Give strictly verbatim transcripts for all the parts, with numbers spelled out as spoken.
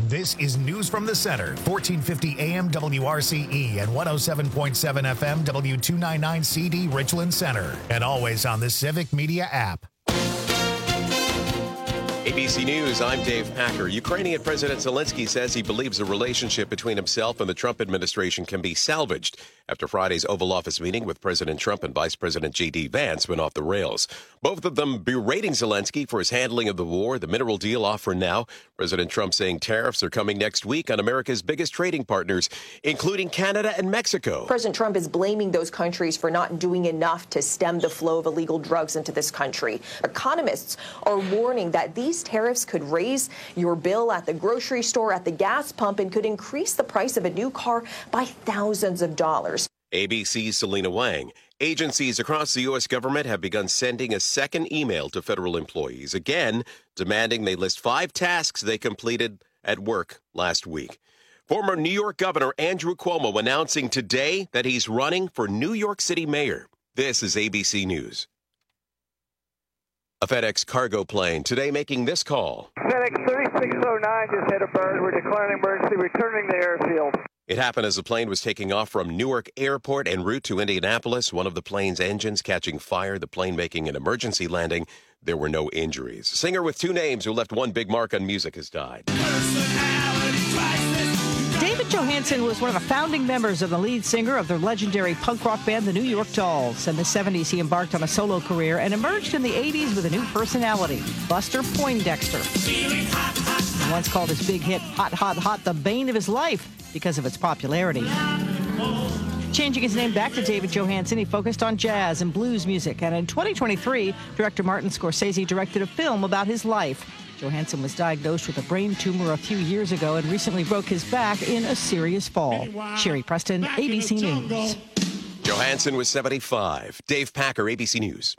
This is News from the Center, fourteen fifty A M W R C E and one oh seven point seven F M W two ninety-nine C D Richland Center, and always on the Civic Media app. A B C News, I'm Dave Packer. Ukrainian President Zelensky says he believes the relationship between himself and the Trump administration can be salvaged after Friday's Oval Office meeting with President Trump and Vice President J D Vance went off the rails. Both of them berating Zelensky for his handling of the war, the mineral deal off for now. President Trump saying tariffs are coming next week on America's biggest trading partners, including Canada and Mexico. President Trump is blaming those countries for not doing enough to stem the flow of illegal drugs into this country. Economists are warning that these tariffs could raise your bill at the grocery store, at the gas pump, and could increase the price of a new car by thousands of dollars. A B C's Selena Wang. Agencies across the U S government have begun sending a second email to federal employees, again demanding they list five tasks they completed at work last week. Former New York Governor Andrew Cuomo announcing today that he's running for New York City mayor. This is A B C News. A FedEx cargo plane today making this call. FedEx thirty-six oh nine just hit a bird. We're declaring emergency, returning to the airfield. It happened as the plane was taking off from Newark Airport en route to Indianapolis. One of the plane's engines catching fire, the plane making an emergency landing. There were no injuries. A singer with two names who left one big mark on music has died. David Johansen was one of the founding members of the lead singer of the legendary punk rock band, the New York Dolls. In the seventies, he embarked on a solo career and emerged in the eighties with a new personality, Buster Poindexter. He once called his big hit, Hot, Hot, Hot, the bane of his life because of its popularity. Changing his name back to David Johansen, he focused on jazz and blues music. And in twenty twenty-three, director Martin Scorsese directed a film about his life. Johansen was diagnosed with a brain tumor a few years ago and recently broke his back in a serious fall. Sherry Preston, A B C News. Johansen was seventy-five. Dave Packer, A B C News.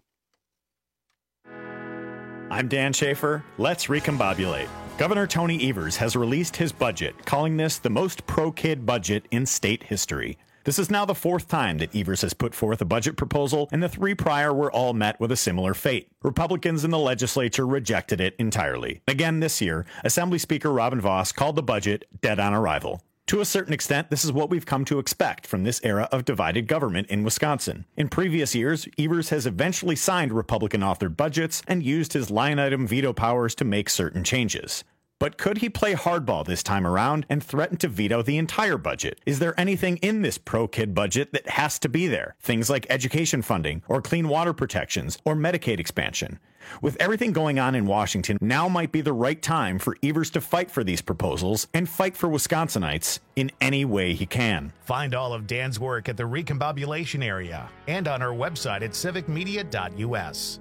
I'm Dan Schaefer. Let's recombobulate. Governor Tony Evers has released his budget, calling this the most pro-kid budget in state history. This is now the fourth time that Evers has put forth a budget proposal, and the three prior were all met with a similar fate. Republicans in the legislature rejected it entirely. Again this year, Assembly Speaker Robin Vos called the budget dead on arrival. To a certain extent, this is what we've come to expect from this era of divided government in Wisconsin. In previous years, Evers has eventually signed Republican-authored budgets and used his line-item veto powers to make certain changes. But could he play hardball this time around and threaten to veto the entire budget? Is there anything in this pro-kid budget that has to be there? Things like education funding, or clean water protections, or Medicaid expansion. With everything going on in Washington, now might be the right time for Evers to fight for these proposals and fight for Wisconsinites in any way he can. Find all of Dan's work at the Recombobulation area and on our website at civic media dot u s.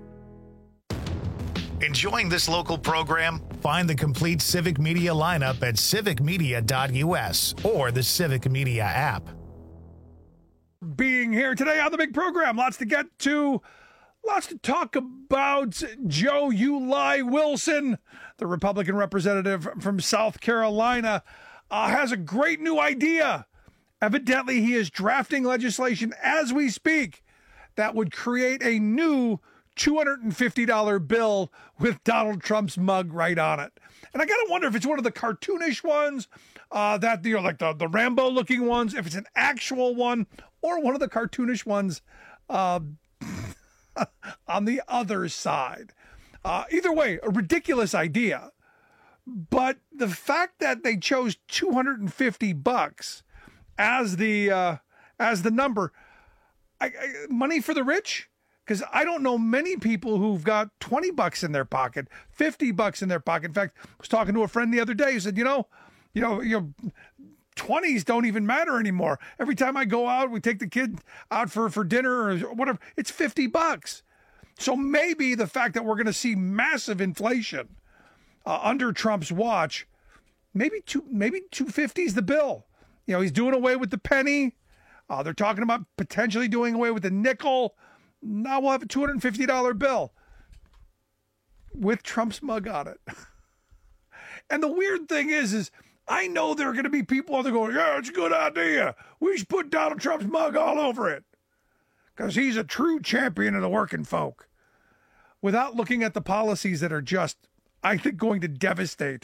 Enjoying this local program? Find the complete Civic Media lineup at civic media dot u s or the Civic Media app. Being here today on the big program, lots to get to, lots to talk about. Joe Uli Wilson, the Republican representative from South Carolina, uh, has a great new idea. Evidently, he is drafting legislation as we speak that would create a new two hundred fifty dollars bill with Donald Trump's mug right on it. And I gotta wonder if it's one of the cartoonish ones, uh, that, you know, like the, the Rambo looking ones, if it's an actual one, or one of the cartoonish ones uh, on the other side. Uh, either way, a ridiculous idea. But the fact that they chose two hundred fifty bucks as the uh, as the number, I, I, money for the rich. Because I don't know many people who've got twenty bucks in their pocket, fifty bucks in their pocket. In fact, I was talking to a friend the other day who said, you know, you know, you know, twenties don't even matter anymore. Every time I go out, we take the kid out for, for dinner or whatever, it's fifty bucks. So maybe the fact that we're going to see massive inflation uh, under Trump's watch, maybe two, maybe two fifty is the bill. You know, he's doing away with the penny. Uh, they're talking about potentially doing away with the nickel. Now we'll have a two hundred fifty dollars bill with Trump's mug on it. And the weird thing is, is I know there are going to be people out there going, yeah, it's a good idea. We should put Donald Trump's mug all over it because he's a true champion of the working folk, without looking at the policies that are just, I think, going to devastate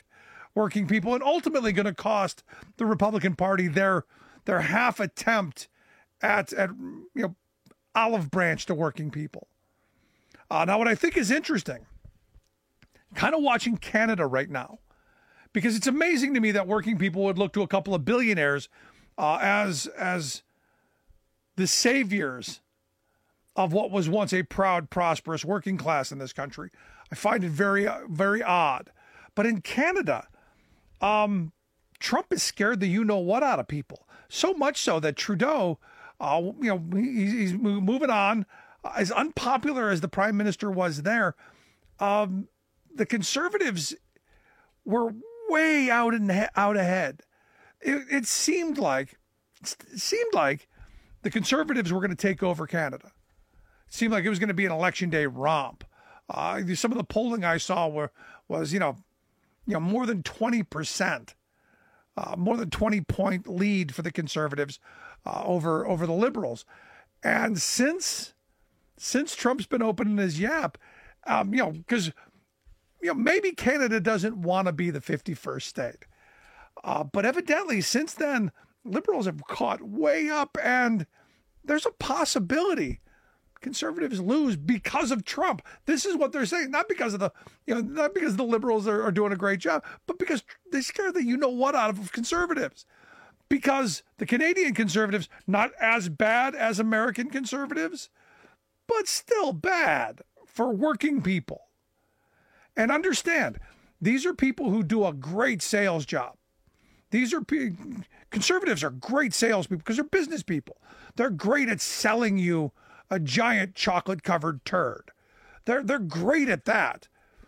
working people and ultimately going to cost the Republican Party their their half attempt at, at you know, olive branch to working people. Uh, now, what I think is interesting, kind of watching Canada right now, because it's amazing to me that working people would look to a couple of billionaires uh, as as the saviors of what was once a proud, prosperous working class in this country. I find it very, very odd. But in Canada, um, Trump is scared the you-know-what out of people. So much so that Trudeau, uh, you know, he, he's moving on. Uh, as unpopular as the prime minister was there, um, the Conservatives were way out and out ahead. It, it seemed like, it seemed like the Conservatives were going to take over Canada. It seemed like it was going to be an election day romp. Uh, some of the polling I saw were was you know, you know more than twenty percent. Uh, more than twenty point lead for the Conservatives uh, over over the Liberals, and since since Trump's been opening his yap, um, you know, because you know maybe Canada doesn't want to be the fifty-first state, uh, but evidently since then Liberals have caught way up, and there's a possibility Conservatives lose because of Trump. This is what they're saying, not because of the, you know, not because the Liberals are, are doing a great job, but because they scare the you-know-what out of Conservatives. Because the Canadian Conservatives, not as bad as American Conservatives, but still bad for working people. And understand, these are people who do a great sales job. These are Conservatives are great salespeople because they're business people. They're great at selling you a giant chocolate-covered turd. They're they're great at that.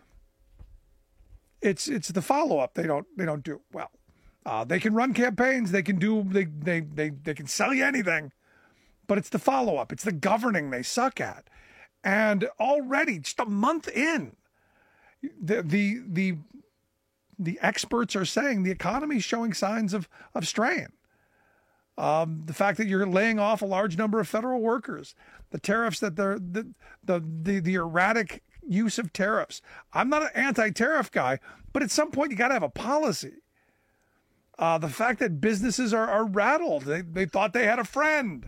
It's it's the follow-up they don't they don't do well. Uh, they can run campaigns. They can do they they they they can sell you anything, but it's the follow-up. It's the governing they suck at. And already, just a month in, the the the the experts are saying the economy is showing signs of of strain. Um, the fact that you're laying off a large number of federal workers, the tariffs that they're the the the, the erratic use of tariffs. I'm not an anti-tariff guy, but at some point you got to have a policy. Uh, the fact that businesses are, are rattled, they they thought they had a friend,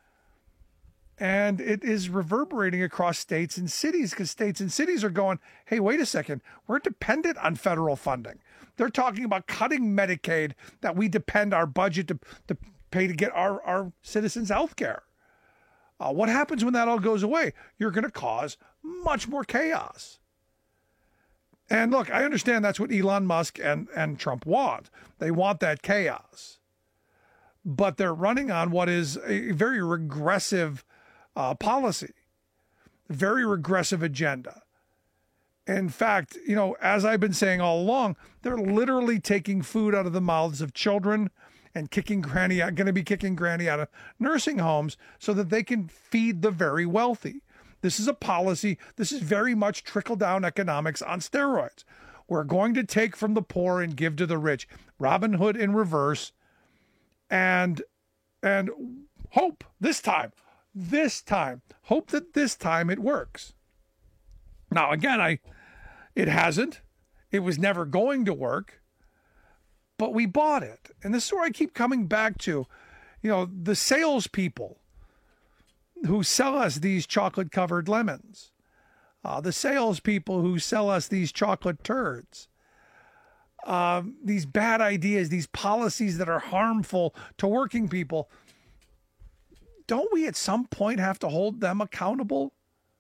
and it is reverberating across states and cities because states and cities are going, hey, wait a second, we're dependent on federal funding. They're talking about cutting Medicaid that we depend our budget to to. pay to get our, our citizens health care. Uh, what happens when that all goes away? You're going to cause much more chaos. And look, I understand that's what Elon Musk and, and Trump want. They want that chaos. But they're running on what is a very regressive uh, policy, very regressive agenda. In fact, you know, as I've been saying all along, they're literally taking food out of the mouths of children and kicking granny out, going to be kicking granny out of nursing homes so that they can feed the very wealthy. This is a policy. This is very much trickle-down economics on steroids. We're going to take from the poor and give to the rich. Robin Hood in reverse. And, and hope this time, this time, hope that this time it works. Now, again, I, it hasn't. It was never going to work. But we bought it. And this is where I keep coming back to, you know, the salespeople who sell us these chocolate-covered lemons, uh, the salespeople who sell us these chocolate turds, uh, these bad ideas, these policies that are harmful to working people. Don't we at some point have to hold them accountable?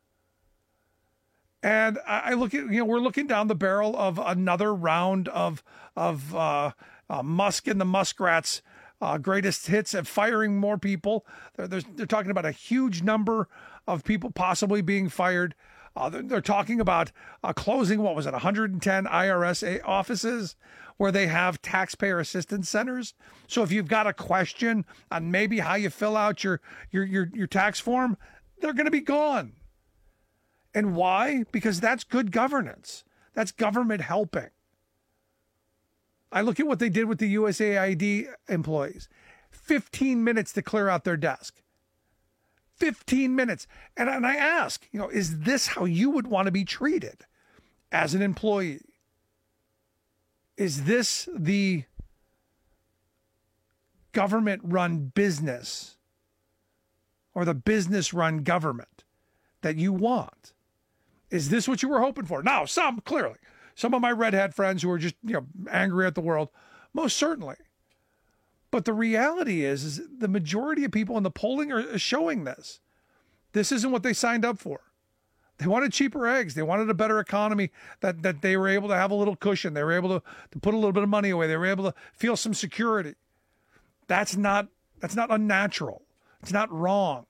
And I look at, you know, we're looking down the barrel of another round of of uh, uh, Musk and the Muskrats' uh, greatest hits at firing more people. They're, they're, they're talking about a huge number of people possibly being fired. Uh, they're, they're talking about uh, closing, what was it, one hundred ten I R S offices where they have taxpayer assistance centers. So if you've got a question on maybe how you fill out your your your, your tax form, they're going to be gone. And why? Because that's good governance. That's government helping. I look at what they did with the U S A I D employees. fifteen minutes to clear out their desk. fifteen minutes. And, and I ask, you know, is this how you would want to be treated as an employee? Is this the government-run business or the business-run government that you want? Is this what you were hoping for? Now, some, clearly. Some of my red hat friends who are just, you know, angry at the world, most certainly. But the reality is, is the majority of people in the polling are showing this. This isn't what they signed up for. They wanted cheaper eggs. They wanted a better economy, that, that they were able to have a little cushion. They were able to, to put a little bit of money away. They were able to feel some security. That's not, that's not unnatural. It's not wrong.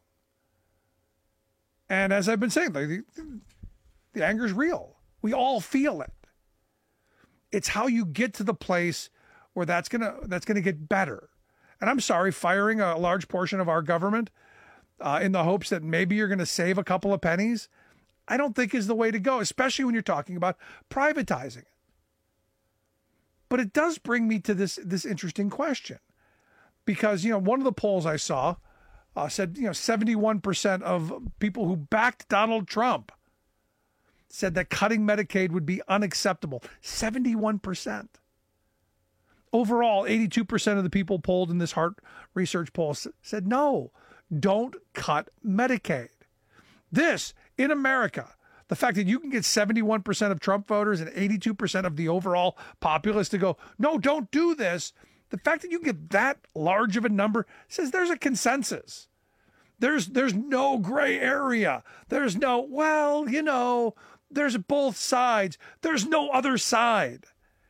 And as I've been saying, the, the anger is real. We all feel it. It's how you get to the place where that's gonna that's gonna get better. And I'm sorry, firing a large portion of our government uh, in the hopes that maybe you're going to save a couple of pennies, I don't think is the way to go, especially when you're talking about privatizing it. But it does bring me to this this interesting question, because you know one of the polls I saw uh, said you know seventy-one percent of people who backed Donald Trump said that cutting Medicaid would be unacceptable. seventy-one percent. Overall, eighty-two percent of the people polled in this Hart Research poll said, no, don't cut Medicaid. This, in America, the fact that you can get seventy-one percent of Trump voters and eighty-two percent of the overall populace to go, no, don't do this. The fact that you get that large of a number says there's a consensus. There's, there's no gray area. There's no, well, you know, there's both sides. There's no other side.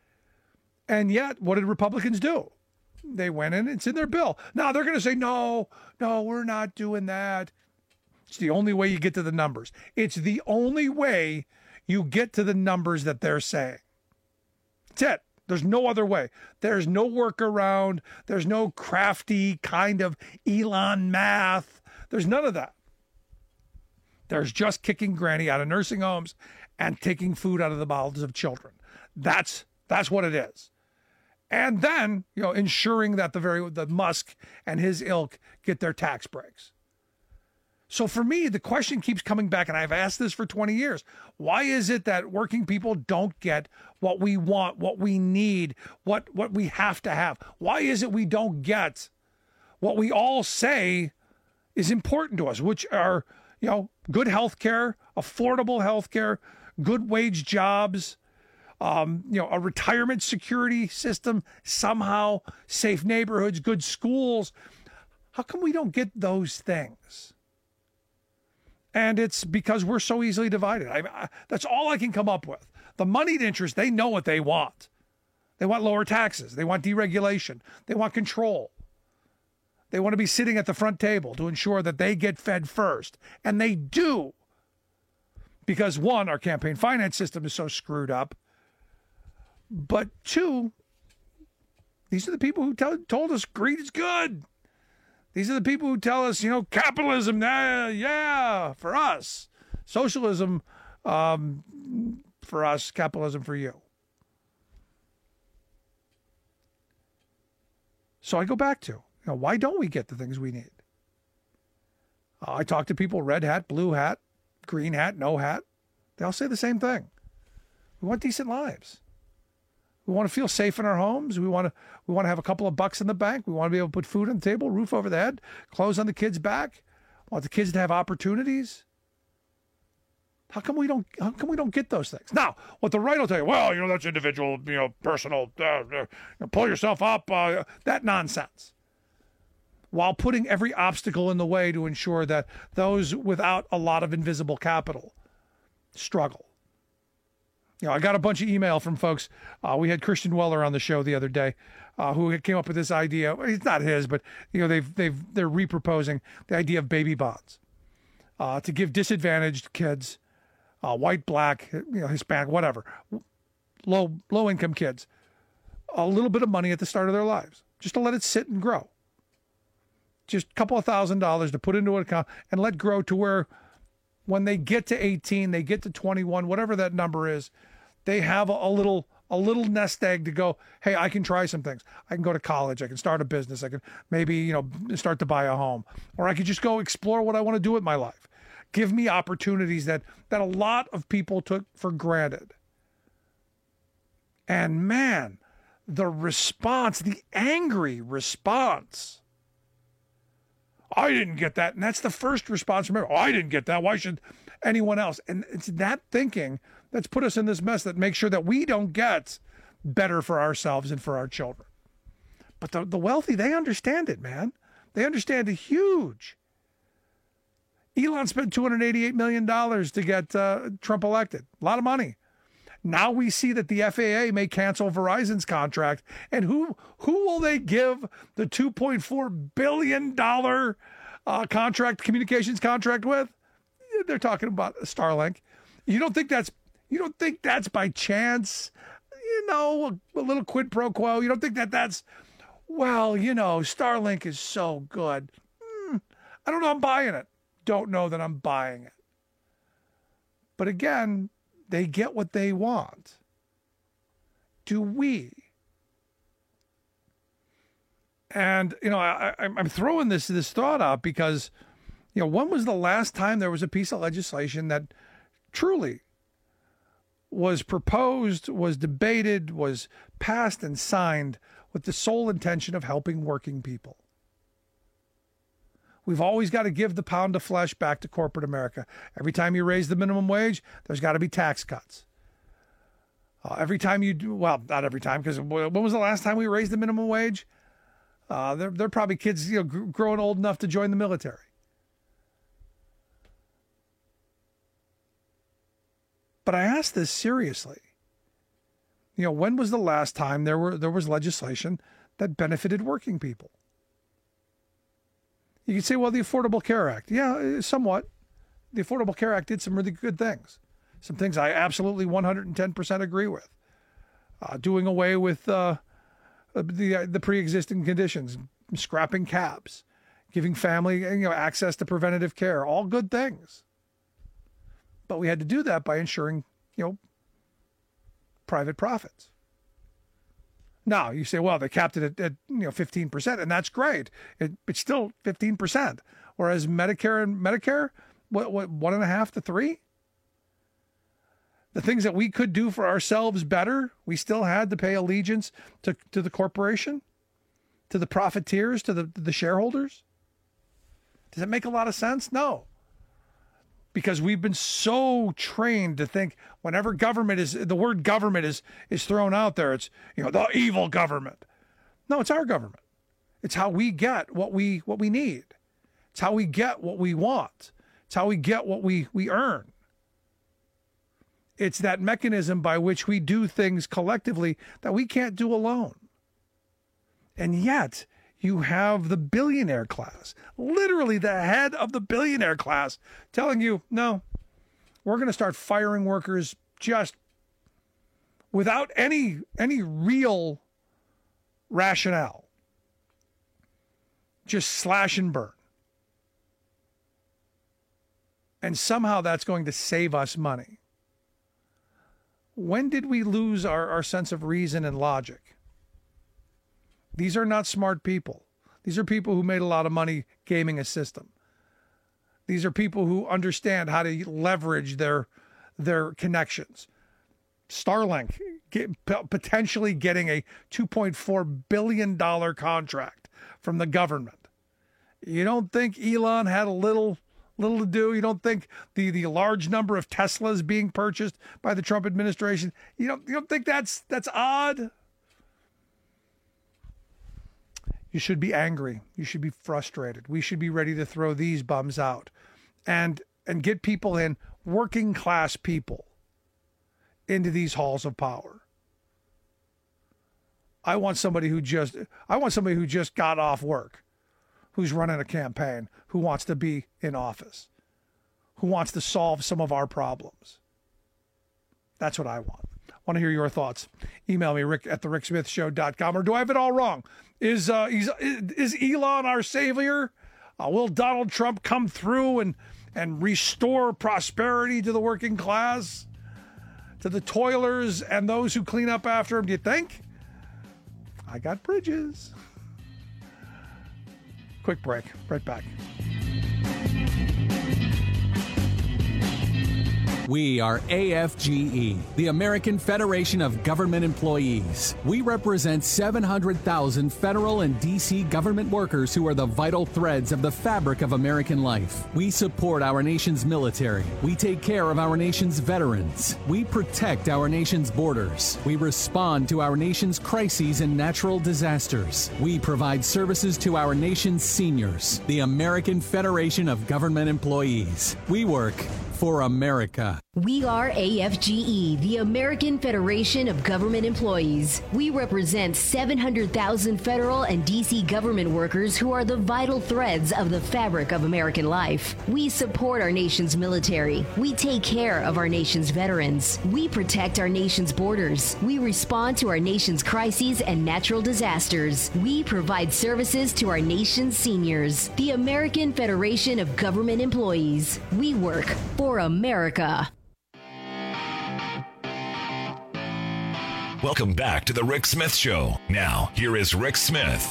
And yet, what did Republicans do? They went in, it's in their bill. Now they're going to say, no, no, we're not doing that. It's the only way you get to the numbers. It's the only way you get to the numbers that they're saying. That's it. There's no other way. There's no workaround. There's no crafty kind of Elon math. There's none of that. There's just kicking granny out of nursing homes and taking food out of the mouths of children. That's that's what it is. And then, you know, ensuring that the very the Musk and his ilk get their tax breaks. So for me, the question keeps coming back, and I've asked this for twenty years. Why is it that working people don't get what we want, what we need, what, what we have to have? Why is it we don't get what we all say is important to us, which are, you know, good health care, affordable health care, good wage jobs, um, you know, a retirement security system, somehow safe neighborhoods, good schools. How come we don't get those things? And it's because we're so easily divided. I, I, that's all I can come up with. The moneyed interests, they know what they want. They want lower taxes. They want deregulation. They want control. They want to be sitting at the front table to ensure that they get fed first. And they do. Because one, our campaign finance system is so screwed up. But two, these are the people who tell, told us greed is good. These are the people who tell us, you know, capitalism, uh, yeah, for us. Socialism um, for us, capitalism for you. So I go back to, you know, why don't we get the things we need? Uh, I talk to people, red hat, blue hat, green hat, no hat. They all say the same thing. We want decent lives. We want to feel safe in our homes. We want to we want to have a couple of bucks in the bank. We want to be able to put food on the table, roof over the head, clothes on the kids' back. We want the kids to have opportunities. How come we don't how come we don't get those things? Now, what the right will tell you, well, you know, that's individual, you know, personal, uh, uh, pull yourself up, uh, that nonsense. While putting every obstacle in the way to ensure that those without a lot of invisible capital struggle. You know, I got a bunch of email from folks. Uh, we had Christian Weller on the show the other day, uh, who came up with this idea. It's not his, but you know, they've they've they're reproposing the idea of baby bonds uh, to give disadvantaged kids, uh, white, black, you know, Hispanic, whatever, low low income kids, a little bit of money at the start of their lives, just to let it sit and grow. Just a couple of thousand dollars to put into an account and let grow to where, when they get to eighteen, they get to twenty-one, whatever that number is, they have a, a little a little nest egg to go, hey, I can try some things. I can go to college. I can start a business. I can maybe, you know, start to buy a home. Or I could just go explore what I want to do with my life. Give me opportunities that, that a lot of people took for granted. And man, the response, the angry response. I didn't get that. And that's the first response from everyone. Oh, I didn't get that. Why should anyone else? And it's that thinking that's put us in this mess that makes sure that we don't get better for ourselves and for our children. But the, the wealthy, they understand it, man. They understand it huge. Elon spent two hundred eighty-eight million dollars to get uh, Trump elected. A lot of money. Now we see that the F A A may cancel Verizon's contract. And who who will they give the two point four billion dollars uh, contract, communications contract with? They're talking about Starlink. You don't think that's you don't think that's by chance? You know, a, a little quid pro quo. You don't think that that's, well, you know, Starlink is so good. Hmm, I don't know I'm buying it. Don't know that I'm buying it. But again, they get what they want. Do we? And, you know, I, I, I'm throwing this, this thought out because, you know, when was the last time there was a piece of legislation that truly was proposed, was debated, was passed and signed with the sole intention of helping working people? We've always got to give the pound of flesh back to corporate America. Every time you raise the minimum wage, there's got to be tax cuts. Uh, every time you do, well, not every time, because when was the last time we raised the minimum wage? Uh, they're, they're probably kids, you know, gr- growing old enough to join the military. But I ask this seriously. You know, when was the last time there were there was legislation that benefited working people? You can say, well, the Affordable Care Act. Yeah, somewhat. The Affordable Care Act did some really good things. Some things I absolutely one hundred ten percent agree with. Uh, doing away with uh, the the pre-existing conditions, scrapping cabs, giving family you know access to preventative care, all good things. But we had to do that by ensuring, you know, private profits. Now, you say, well, they capped it at, at you know fifteen percent, and that's great. It, it's still fifteen percent. Whereas Medicare and Medicare, what, what, one and a half to three? The things that we could do for ourselves better, we still had to pay allegiance to, to the corporation, to the profiteers, to the, to the shareholders. Does it make a lot of sense? No. Because we've been so trained to think whenever government is, the word government is is thrown out there, it's, you know, the evil government. No, it's our government. It's how we get what we what we need. It's how we get what we want. It's how we get what we, we earn. It's that mechanism by which we do things collectively that we can't do alone. And yet, you have the billionaire class, literally the head of the billionaire class, telling you, no, we're going to start firing workers just without any any real rationale. Just slash and burn. And somehow that's going to save us money. When did we lose our, our sense of reason and logic? These are not smart people. These are people who made a lot of money gaming a system. These are people who understand how to leverage their their connections. Starlink get, potentially getting a two point four billion dollars contract from the government. You don't think Elon had a little little to do? You don't think the, the large number of Teslas being purchased by the Trump administration, you don't you don't think that's that's odd? You should be angry. You should be frustrated. We should be ready to throw these bums out and and get people in, working class people, into these halls of power. I want somebody who just I want somebody who just got off work, who's running a campaign, who wants to be in office, who wants to solve some of our problems. That's what I want. I want to hear your thoughts. Email me, rick at the rick smith show dot com. Or do I have it all wrong? Is uh, is, is Elon our savior? Uh, will Donald Trump come through and, and restore prosperity to the working class, to the toilers and those who clean up after him? Do you think? I got bridges. Quick break. Right back. We are A F G E, the American Federation of Government Employees. We represent seven hundred thousand federal and D C government workers who are the vital threads of the fabric of American life. We support our nation's military. We take care of our nation's veterans. We protect our nation's borders. We respond to our nation's crises and natural disasters. We provide services to our nation's seniors. The American Federation of Government Employees. We work for America. We are A F G E, the American Federation of Government Employees. We represent seven hundred thousand federal and D C government workers who are the vital threads of the fabric of American life. We support our nation's military. We take care of our nation's veterans. We protect our nation's borders. We respond to our nation's crises and natural disasters. We provide services to our nation's seniors. The American Federation of Government Employees. We work for America. Welcome back to the Rick Smith Show. Now, here is Rick Smith.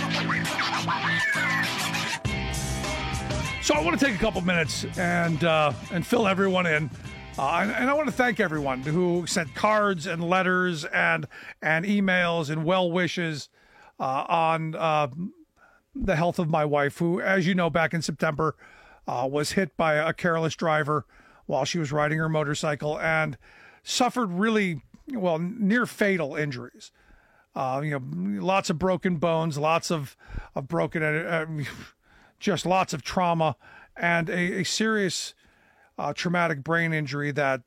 So I want to take a couple minutes and uh, and fill everyone in. Uh, and, and I want to thank everyone who sent cards and letters and and emails and well wishes uh, on uh, the health of my wife, who, as you know, back in September, uh, was hit by a careless driver while she was riding her motorcycle and suffered really, well, near fatal injuries. Uh, you know, lots of broken bones, lots of, of broken, uh, just lots of trauma, and a, a serious uh, traumatic brain injury that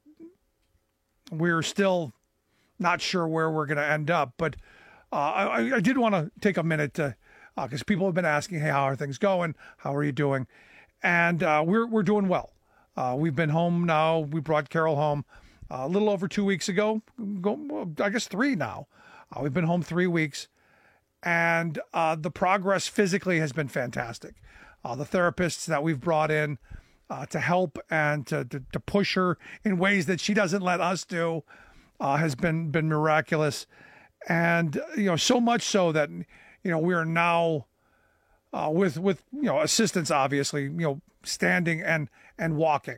we're still not sure where we're going to end up. But uh, I, I did want to take a minute to, because uh, people have been asking, hey, how are things going? How are you doing? And uh, we're we're doing well. Uh, we've been home now. We brought Carol home uh, a little over two weeks ago. Go, I guess three now. Uh, we've been home three weeks. And uh, the progress physically has been fantastic. Uh, the therapists that we've brought in uh, to help and to, to, to push her in ways that she doesn't let us do uh, has been, been miraculous. And, you know, so much so that, you know, we are now uh, with, with, you know, assistance, obviously, you know, standing and, and walking.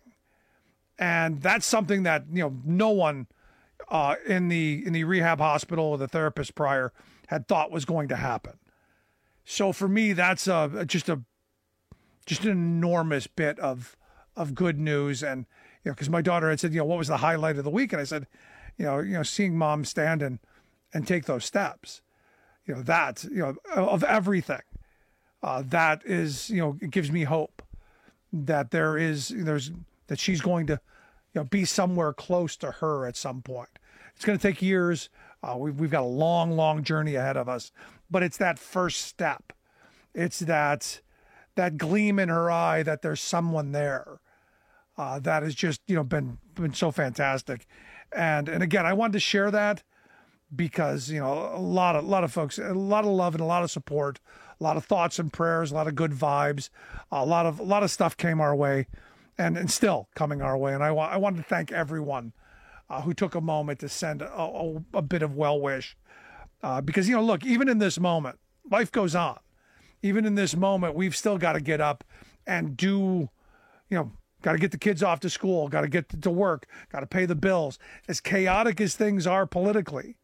And that's something that, you know, no one uh, in the, in the rehab hospital or the therapist prior had thought was going to happen. So for me, that's a, just a, just an enormous bit of, of good news. And, you know, cause my daughter had said, you know, what was the highlight of the week? And I said, you know, you know, seeing mom stand and, and take those steps, you know, that, you know, of everything, uh, that is, you know, it gives me hope that there is, there's, that she's going to, you know, be somewhere close to her at some point. It's going to take years. Uh, we've, we've got a long, long journey ahead of us, but it's that first step. It's that, that gleam in her eye that there's someone there. Uh, that has just, you know, been, been so fantastic. And, and again, I wanted to share that because, you know, a lot of, a lot of folks, a lot of love and a lot of support, a lot of thoughts and prayers, a lot of good vibes, a lot of, a lot of stuff came our way and, and still coming our way. And I want, I wanted to thank everyone uh, who took a moment to send a, a, a bit of well wish uh, because, you know, look, even in this moment, life goes on. Even in this moment, we've still got to get up and do, you know, got to get the kids off to school, got to get to work, got to pay the bills. As chaotic as things are politically,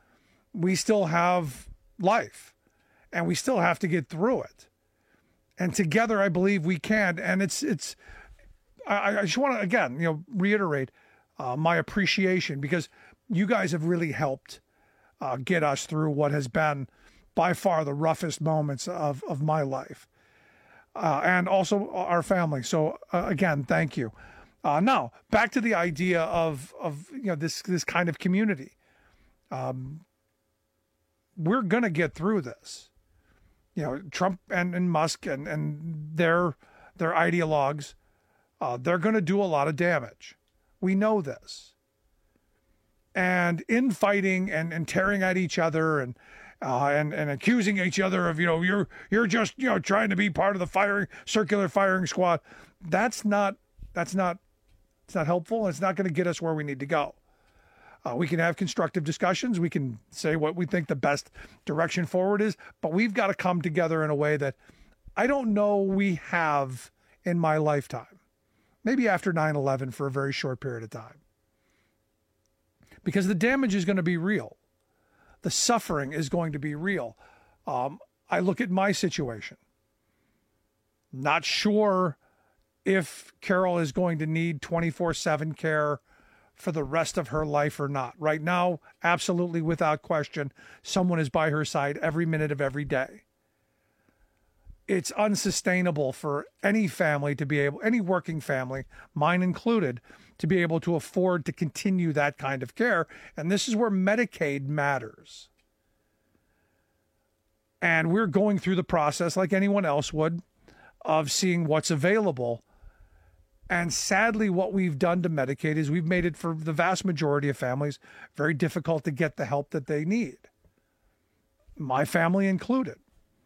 we still have life and we still have to get through it. And together, I believe we can. And it's, it's, I, I just want to, again, you know, reiterate uh, my appreciation because you guys have really helped uh, get us through what has been by far the roughest moments of, of my life uh, and also our family. So uh, again, thank you. Uh, now back to the idea of, of, you know, this, this kind of community. Um, we're going to get through this, you know, Trump and, and Musk and, and their, their ideologues, uh, they're going to do a lot of damage. We know this. And infighting and, and tearing at each other and, Uh, and, and accusing each other of, you know, you're you're just, you know, trying to be part of the firing circular firing squad. That's not that's not it's not helpful. And it's not going to get us where we need to go. Uh, we can have constructive discussions. We can say what we think the best direction forward is, but we've got to come together in a way that I don't know we have in my lifetime. maybe after nine eleven for a very short period of time. Because the damage is going to be real. The suffering is going to be real. Um, I look at my situation. Not sure if Carol is going to need twenty-four seven care for the rest of her life or not. Right now, absolutely without question, someone is by her side every minute of every day. It's unsustainable for any family to be able, any working family, mine included, to be able to afford to continue that kind of care. And this is where Medicaid matters. And we're going through the process like anyone else would of seeing what's available. And sadly, what we've done to Medicaid is we've made it, for the vast majority of families, very difficult to get the help that they need. My family included.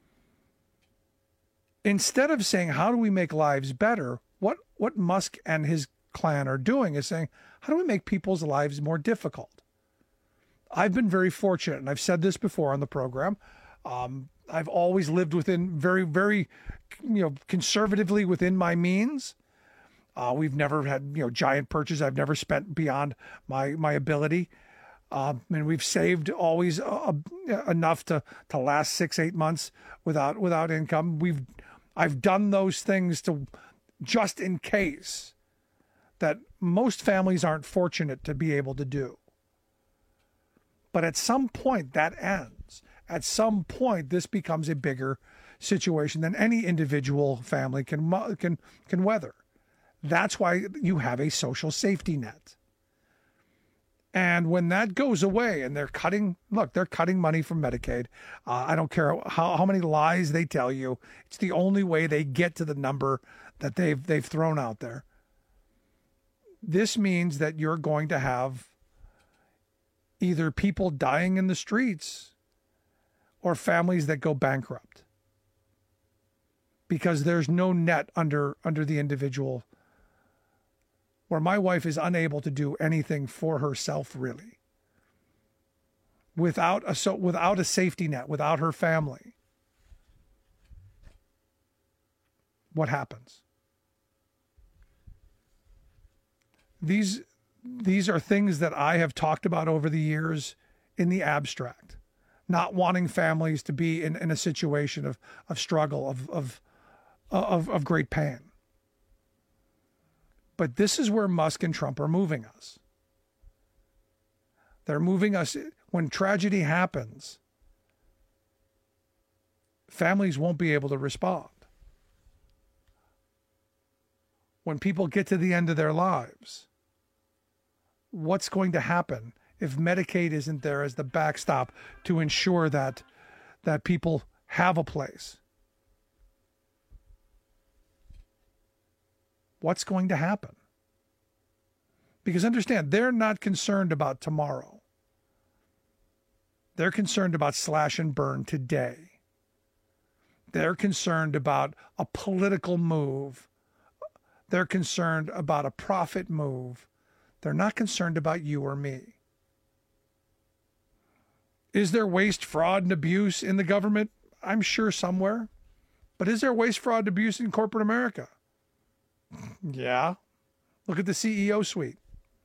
Instead of saying, how do we make lives better, what, what Musk and his clan are doing is saying, how do we make people's lives more difficult? I've been very fortunate, and I've said this before on the program. Um, I've always lived within very, very, you know, conservatively within my means. Uh, we've never had, you know, giant purchases. I've never spent beyond my, my ability. Um, and we've saved always uh, enough to, to last six, eight months without, without income. We've, I've done those things to just in case that most families aren't fortunate to be able to do. But at some point that ends. At some point, this becomes a bigger situation than any individual family can, can, can weather. That's why you have a social safety net. And when that goes away and they're cutting, look, they're cutting money from Medicaid. Uh, I don't care how, how many lies they tell you. It's the only way they get to the number that they've, they've thrown out there. This means that you're going to have either people dying in the streets or families that go bankrupt because there's no net under, under the individual, where my wife is unable to do anything for herself, really. Without a, so, without a safety net, without her family. What happens? These, these are things that I have talked about over the years in the abstract. Not wanting families to be in, in a situation of, of struggle, of, of, of, of great pain. But this is where Musk and Trump are moving us. They're moving us when tragedy happens. Families won't be able to respond. When people get to the end of their lives, what's going to happen if Medicaid isn't there as the backstop to ensure that that people have a place? What's going to happen? Because understand, they're not concerned about tomorrow. They're concerned about slash and burn today. They're concerned about a political move. They're concerned about a profit move. They're not concerned about you or me. Is there waste, fraud, and abuse in the government? I'm sure somewhere. But is there waste, fraud, and abuse in corporate America? Yeah. Look at the C E O suite.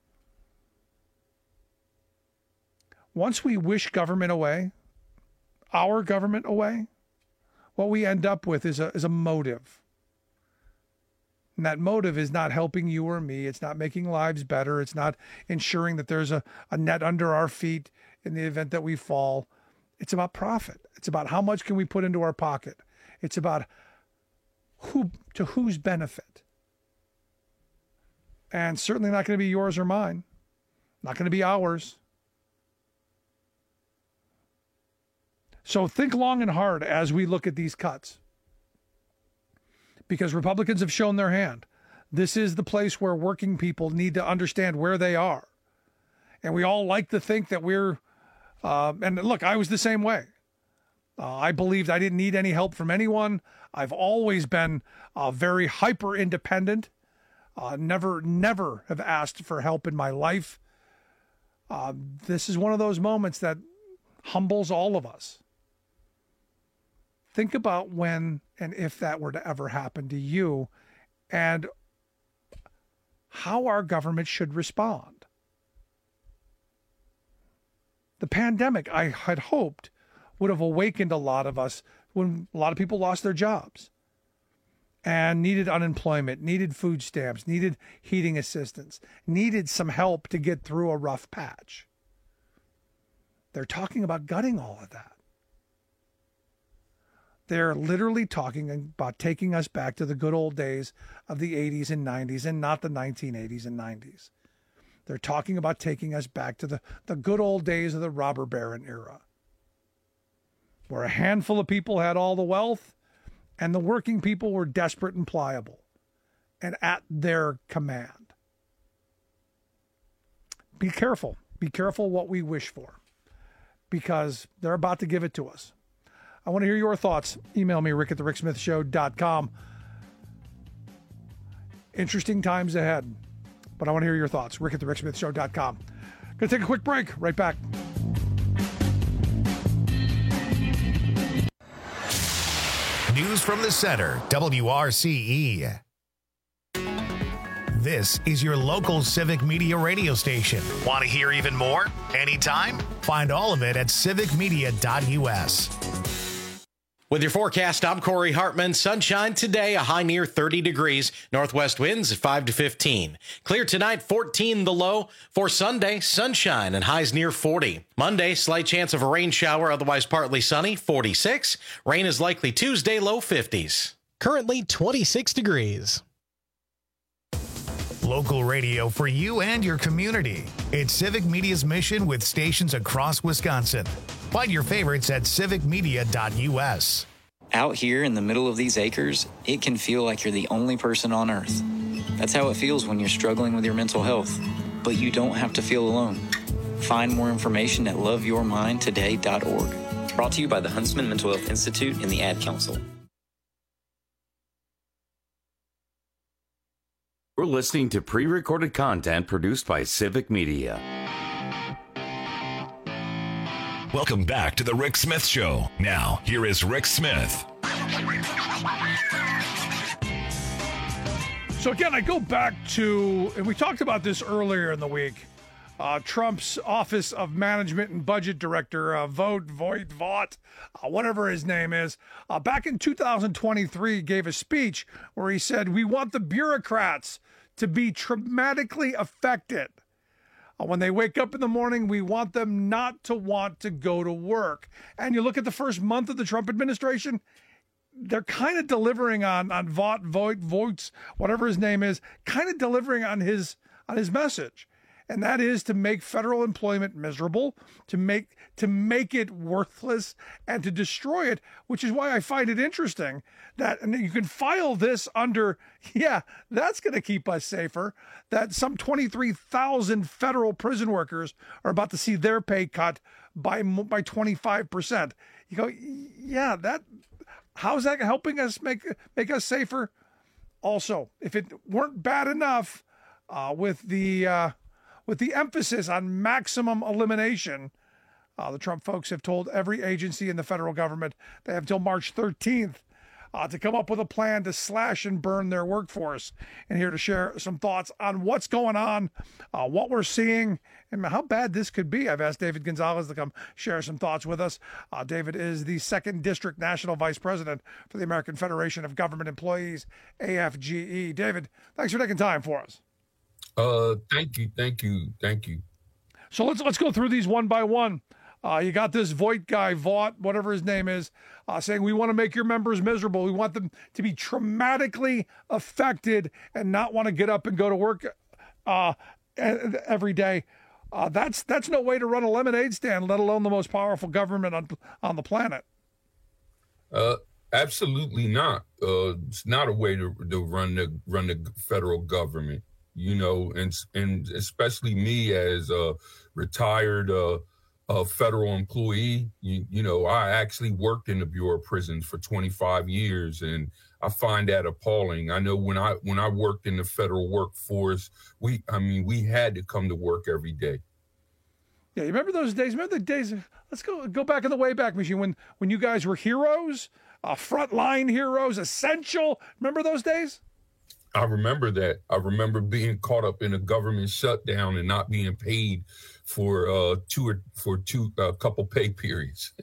Once we wish government away, our government away, what we end up with is a, is a motive. And that motive is not helping you or me. It's not making lives better. It's not ensuring that there's a, a net under our feet in the event that we fall. It's about profit. It's about how much can we put into our pocket. It's about who to whose benefit. And certainly not going to be yours or mine. Not going to be ours. So think long and hard as we look at these cuts. Because Republicans have shown their hand. This is the place where working people need to understand where they are. And we all like to think that we're, uh, and look, I was the same way. Uh, I believed I didn't need any help from anyone. I've always been uh, very hyper independent. Uh, never, never have asked for help in my life. Uh, this is one of those moments that humbles all of us. Think about when and if that were to ever happen to you, and how our government should respond. The pandemic, I had hoped, would have awakened a lot of us when a lot of people lost their jobs and needed unemployment, needed food stamps, needed heating assistance, needed some help to get through a rough patch. They're talking about gutting all of that. They're literally talking about taking us back to the good old days of the eighties and nineties and not the nineteen eighties and nineties. They're talking about taking us back to the, the good old days of the robber baron era, where a handful of people had all the wealth and the working people were desperate and pliable and at their command. Be careful. Be careful what we wish for, because they're about to give it to us. I want to hear your thoughts. Email me, rick at the rick smith show dot com. Interesting times ahead, but I want to hear your thoughts. rick at the rick smith show dot com. Going to take a quick break. Right back. News from the center, W R C E. This is your local civic media radio station. Want to hear even more? Anytime? Find all of it at civic media dot U S. With your forecast, I'm Corey Hartman. Sunshine today, a high near thirty degrees. Northwest winds at five to fifteen. Clear tonight, fourteen the low. For Sunday, sunshine and highs near forty. Monday, slight chance of a rain shower, otherwise partly sunny, forty-six. Rain is likely Tuesday, low fifties. Currently twenty-six degrees. Local radio for you and your community. It's Civic Media's mission with stations across Wisconsin. Find your favorites at civic media dot U S. Out here in the middle of these acres, it can feel like you're the only person on earth. That's how it feels when you're struggling with your mental health. But you don't have to feel alone. Find more information at love your mind today dot org. Brought to you by the Huntsman Mental Health Institute and the Ad Council. We're listening to pre-recorded content produced by Civic Media. Welcome back to the Rick Smith Show. Now, here is Rick Smith. So again, I go back to, and we talked about this earlier in the week, uh, Trump's Office of Management and Budget Director, uh, Vogt, Voigt, Vaught, uh, whatever his name is, uh, back in two thousand twenty-three gave a speech where he said, we want the bureaucrats to be traumatically affected. Uh, when they wake up in the morning, we want them not to want to go to work. And you look at the first month of the Trump administration, they're kind of delivering on on Vaught, Voigt, Voigts, whatever his name is, kind of delivering on his on his message. And that is to make federal employment miserable, to make to make it worthless, and to destroy it, which is why I find it interesting that, and you can file this under, yeah, that's going to keep us safer, that some twenty-three thousand federal prison workers are about to see their pay cut by by twenty-five percent. You go, yeah, that, how's that helping us make make us safer? Also, if it weren't bad enough uh, with the... Uh, With the emphasis on maximum elimination, uh, the Trump folks have told every agency in the federal government they have till March thirteenth uh, to come up with a plan to slash and burn their workforce. And here to share some thoughts on what's going on, uh, what we're seeing, and how bad this could be. I've asked David Gonzalez to come share some thoughts with us. Uh, David is the second District National Vice President for the American Federation of Government Employees, A F G E. David, thanks for taking time for us. Uh, thank you, thank you, thank you. So let's let's go through these one by one. Uh, you got this Voigt guy, Vaught, whatever his name is, uh, saying we want to make your members miserable. We want them to be traumatically affected and not want to get up and go to work uh, every day. Uh, that's that's no way to run a lemonade stand, let alone the most powerful government on on the planet. Uh, absolutely not. Uh, it's not a way to, to run the run the federal government. You know, and and especially me as a retired uh, uh, federal employee, you, you know, I actually worked in the Bureau of Prisons for twenty-five years, and I find that appalling. I know when I when I worked in the federal workforce, we, I mean, we had to come to work every day. Yeah, you remember those days? Remember the days? Let's go go back in the Wayback Machine when when you guys were heroes, uh, frontline heroes, essential. Remember those days? I remember that. I remember being caught up in a government shutdown and not being paid for uh, two or for two a uh, couple pay periods.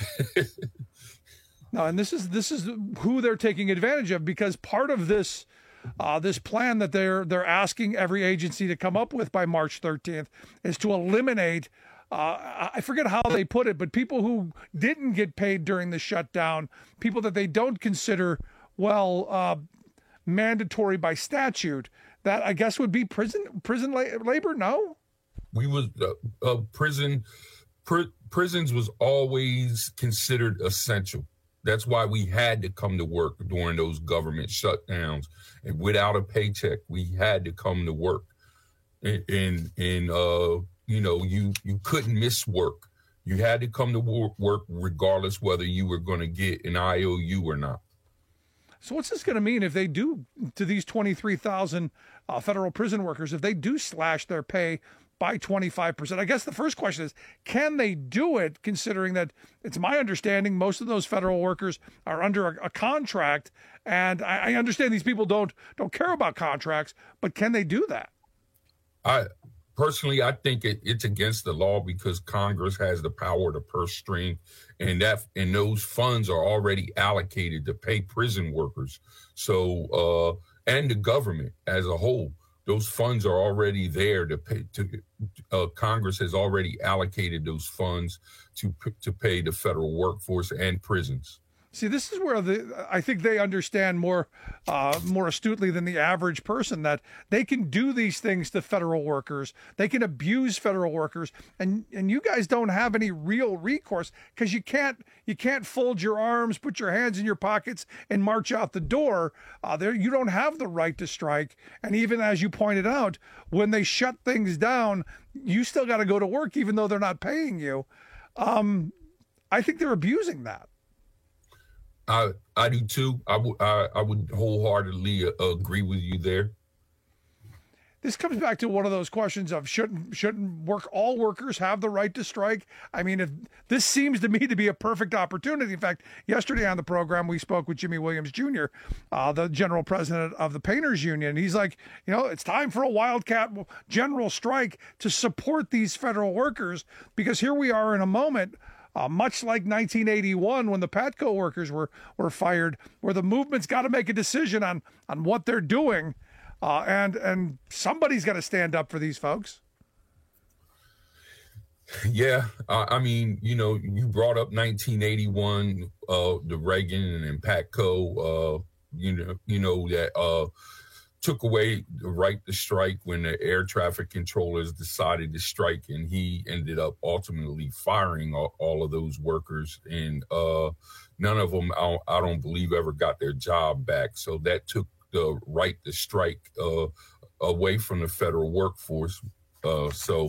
No, and this is this is who they're taking advantage of, because part of this uh, this plan that they're they're asking every agency to come up with by March thirteenth is to eliminate. Uh, I forget how they put it, but people who didn't get paid during the shutdown, people that they don't consider well. Uh, mandatory by statute, that I guess would be prison prison la- labor. No, we was uh, uh, prison pr- prisons was always considered essential. That's why we had to come to work during those government shutdowns, and without a paycheck, we had to come to work. And and, and uh, you know, you you couldn't miss work. You had to come to work regardless whether you were going to get an I O U or not. So what's this going to mean if they do, to these twenty-three thousand uh, federal prison workers, if they do slash their pay by twenty-five percent? I guess the first question is, can they do it, considering that it's my understanding most of those federal workers are under a, a contract, and I, I understand these people don't don't care about contracts, but can they do that? I personally, I think it, it's against the law because Congress has the power to purse string, and that and those funds are already allocated to pay prison workers. So, uh, and the government as a whole, those funds are already there to pay. To uh, Congress has already allocated those funds to to pay the federal workforce and prisons. See, this is where the I think they understand more uh, more astutely than the average person that they can do these things to federal workers. They can abuse federal workers, and and you guys don't have any real recourse because you can't you can't fold your arms, put your hands in your pockets, and march out the door. Uh, there, you don't have the right to strike. And even as you pointed out, when they shut things down, you still got to go to work, even though they're not paying you. Um, I think they're abusing that. I I do too. I would I, I would wholeheartedly uh, agree with you there. This comes back to one of those questions of shouldn't shouldn't work all workers have the right to strike? I mean, if this seems to me to be a perfect opportunity. In fact, yesterday on the program we spoke with Jimmy Williams Junior, uh, the general president of the Painters Union. He's like, you know, it's time for a wildcat general strike to support these federal workers, because here we are in a moment. Uh, much like nineteen eighty-one when the Patco workers were were fired, where the movement's got to make a decision on on what they're doing, uh, and and somebody's got to stand up for these folks. Yeah, uh, I mean, you know, you brought up nineteen eighty-one, uh, the Reagan and Patco, uh, you know, you know that uh, took away the right to strike when the air traffic controllers decided to strike, and he ended up ultimately firing all, all of those workers, and uh, none of them, I, I don't believe, ever got their job back. So that took the right to strike uh, away from the federal workforce. Uh, so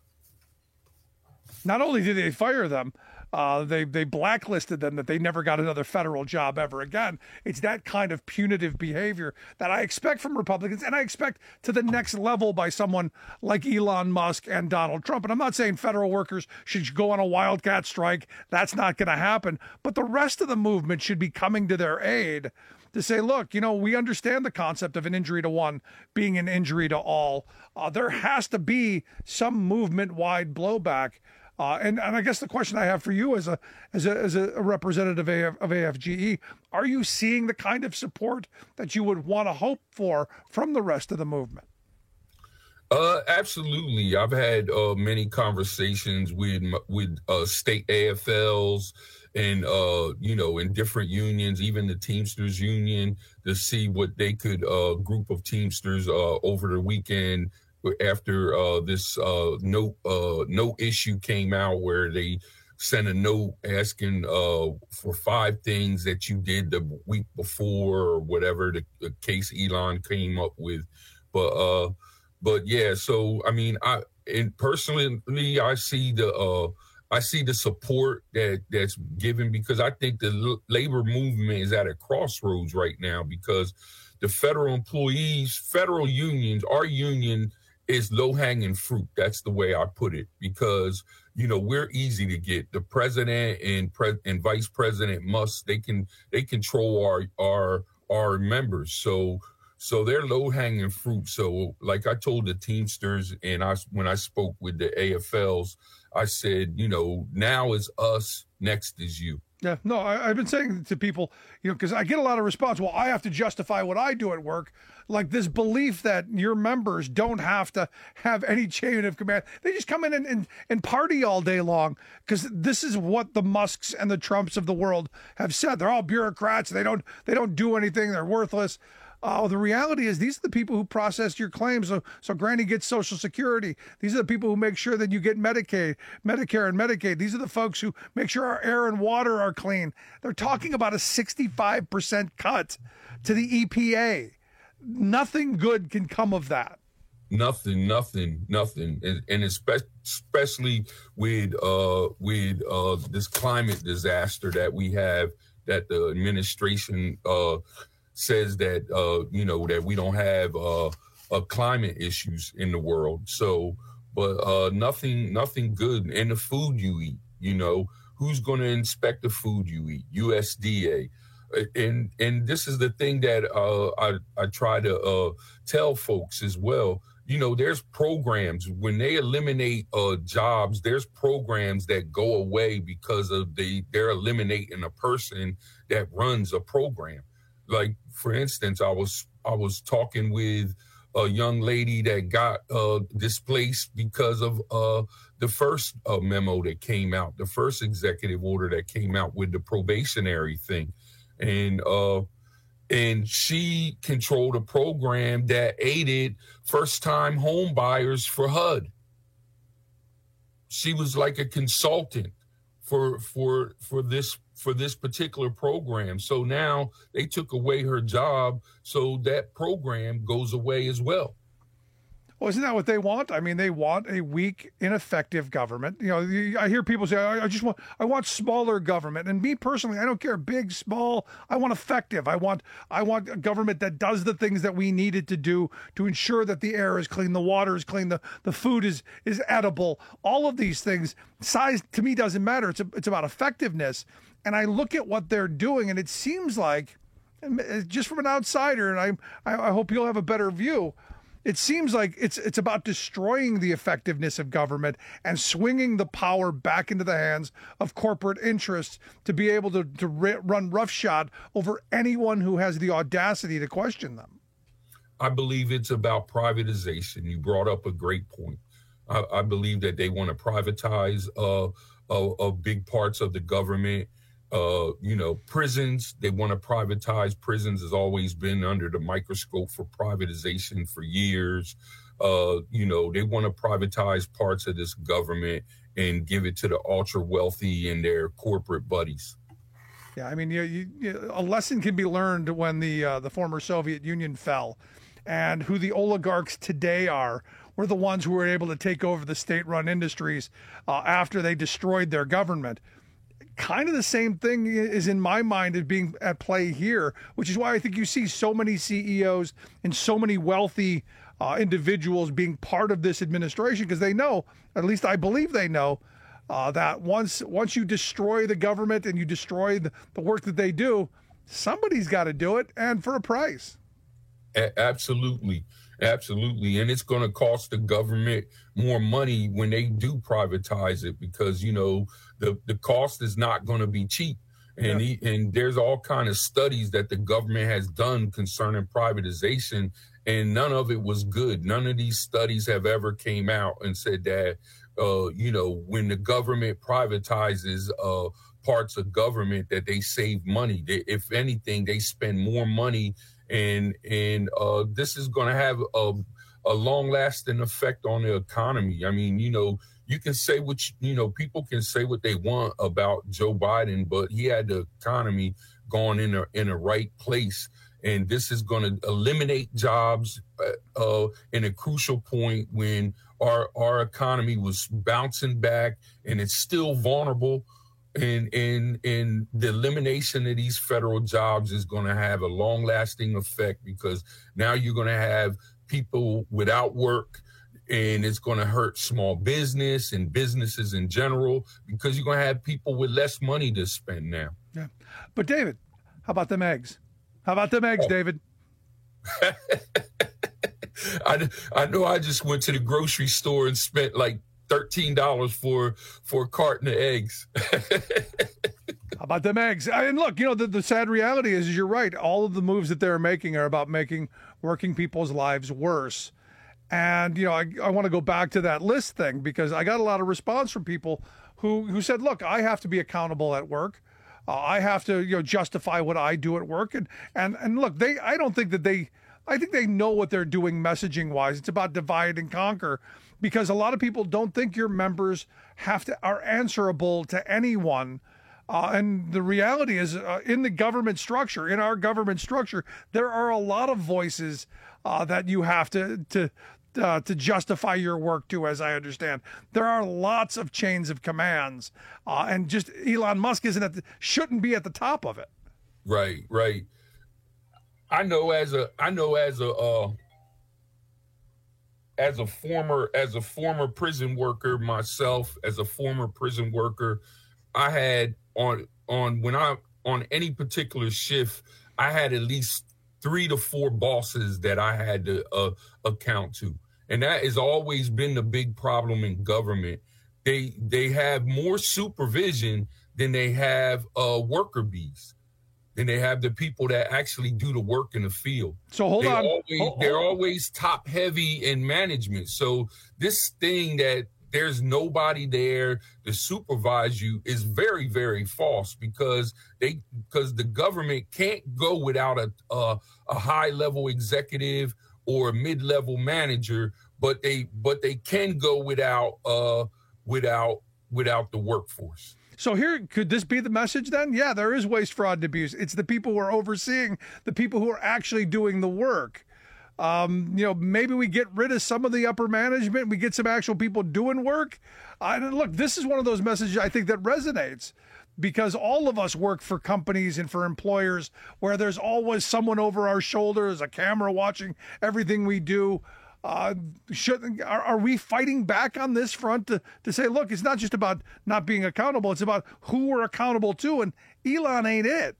not only did they fire them, Uh, they they blacklisted them, that they never got another federal job ever again. It's that kind of punitive behavior that I expect from Republicans, and I expect to the next level by someone like Elon Musk and Donald Trump. And I'm not saying federal workers should go on a wildcat strike. That's not going to happen. But the rest of the movement should be coming to their aid to say, look, you know, we understand the concept of an injury to one being an injury to all. Uh, there has to be some movement-wide blowback. Uh, and, and I guess the question I have for you as a as a, as a representative of A F G E, are you seeing the kind of support that you would want to hope for from the rest of the movement? Uh, absolutely. I've had uh, many conversations with with uh, state A F Ls and, uh, you know, in different unions, even the Teamsters Union, to see what they could, uh, group of Teamsters uh, over the weekend after uh, this uh, no uh, no issue came out, where they sent a note asking uh, for five things that you did the week before, or whatever the, the case Elon came up with. But uh, but yeah, so I mean, I and personally, I see the uh, I see the support that that's given, because I think the l- labor movement is at a crossroads right now, because the federal employees, federal unions, our union is low-hanging fruit. That's the way I put it, because, you know, we're easy to get. The president and pre- and vice president Musk, they can they control our our our members. So So they're low-hanging fruit. So like I told the Teamsters, and I when I spoke with the A F Ls, I said, you know, now is us, next is you. Yeah, no, I, I've been saying to people, you know, because I get a lot of response. Well, I have to justify what I do at work. Like this belief that your members don't have to have any chain of command. They just come in and, and, and party all day long because this is what the Musks and the Trumps of the world have said. They're all bureaucrats. They don't they don't do anything. They're worthless. Uh, the reality is these are the people who process your claims. So, so Granny gets Social Security. These are the people who make sure that you get Medicaid, Medicare, and Medicaid. These are the folks who make sure our air and water are clean. They're talking about a sixty-five percent cut to the E P A. Nothing good can come of that. Nothing, nothing, nothing, and, and especially with uh, with uh, this climate disaster that we have, that the administration uh, says that uh, you know that we don't have uh, uh, climate issues in the world. So, but uh, nothing, nothing good in the food you eat. You know, who's going to inspect the food you eat? U S D A. And and this is the thing that uh, I I try to uh, tell folks as well. You know, there's programs when they eliminate uh, jobs. There's programs that go away because of the they're eliminating a person that runs a program. Like for instance, I was I was talking with a young lady that got uh, displaced because of uh, the first uh, memo that came out, the first executive order that came out with the probationary thing. And uh, and she controlled a program that aided first-time home buyers for H U D. She was like a consultant for for for this for this particular program. So now they took away her job, so that program goes away as well. Well, isn't that what they want? I mean, they want a weak, ineffective government. You know, I hear people say, I just want, I want smaller government. And me personally, I don't care big, small. I want effective. I want, I want a government that does the things that we needed to do to ensure that the air is clean, the water is clean, the, the food is is edible. All of these things, size to me doesn't matter. It's a, it's about effectiveness. And I look at what they're doing, and it seems like, just from an outsider, and I, I hope you'll have a better view. It seems like it's it's about destroying the effectiveness of government and swinging the power back into the hands of corporate interests to be able to, to run roughshod over anyone who has the audacity to question them. I believe it's about privatization. You brought up a great point. I, I believe that they want to privatize uh, uh, uh, big parts of the government. Uh, you know, prisons, they want to privatize. Prisons has always been under the microscope for privatization for years. Uh, you know, they want to privatize parts of this government and give it to the ultra wealthy and their corporate buddies. Yeah, I mean, you, you, a lesson can be learned when the uh, the former Soviet Union fell, and who the oligarchs today are were the ones who were able to take over the state-run industries uh, after they destroyed their government. Kind of the same thing is in my mind as being at play here, which is why I think you see so many C E Os and so many wealthy uh, individuals being part of this administration, because they know, at least I believe they know, uh, that once once you destroy the government and you destroy the, the work that they do, somebody's got to do it, and for a price. A- absolutely. Absolutely. And it's going to cost the government more money when they do privatize it, because, you know, the, the cost is not going to be cheap. And yeah. he, and there's all kind of studies that the government has done concerning privatization, and none of it was good. None of these studies have ever came out and said that, uh, you know, when the government privatizes uh, parts of government, that they save money. They, if anything, they spend more money. And and uh, this is going to have a, a long-lasting effect on the economy. I mean, you know, you can say what, you, you know, people can say what they want about Joe Biden, but he had the economy going in a, in a right place. And this is going to eliminate jobs uh, uh, in a crucial point when our, our economy was bouncing back and it's still vulnerable. And, and, and the elimination of these federal jobs is going to have a long-lasting effect, because now you're going to have people without work, and it's going to hurt small business and businesses in general, because you're going to have people with less money to spend now. Yeah. But, David, how about them eggs? How about them eggs, oh. David? I, I know I just went to the grocery store and spent like thirteen dollars for for a carton of eggs. How about them eggs? And look, you know, the, the sad reality is, is you're right. All of the moves that they're making are about making working people's lives worse. And, you know, I, I want to go back to that list thing because I got a lot of response from people who, who said, look, I have to be accountable at work. Uh, I have to, you know, justify what I do at work. And, and, and look, they, I don't think that they, I think they know what they're doing messaging wise. It's about divide and conquer because a lot of people don't think your members have to, are answerable to anyone. Uh, and the reality is uh, in the government structure, in our government structure, there are a lot of voices uh, that you have to, to, uh, to justify your work to, as I understand. There are lots of chains of commands uh, and just Elon Musk isn't at the, shouldn't be at the top of it. Right, right. I know as a, I know as a, uh, as a former, as a former prison worker myself, as a former prison worker, I had on, on when I, on any particular shift, I had at least three to four bosses that I had to uh, account to. And that has always been the big problem in government. They, they have more supervision than they have uh, worker bees. And they have the people that actually do the work in the field. So hold they on. Always, hold, they're hold. always top heavy in management. So this thing that there's nobody there to supervise you is very, very false because they because the government can't go without a a, a high level executive or a mid level manager, but they but they can go without uh without without the workforce. So here, could this be the message then? Yeah, there is waste, fraud, and abuse. It's the people who are overseeing, the people who are actually doing the work. Um, you know, maybe we get rid of some of the upper management. We get some actual people doing work. Uh, and look, this is one of those messages I think that resonates because all of us work for companies and for employers where there's always someone over our shoulders, a camera watching everything we do. Uh, should are, are we fighting back on this front to, to say, look, it's not just about not being accountable. It's about who we're accountable to. And Elon ain't it.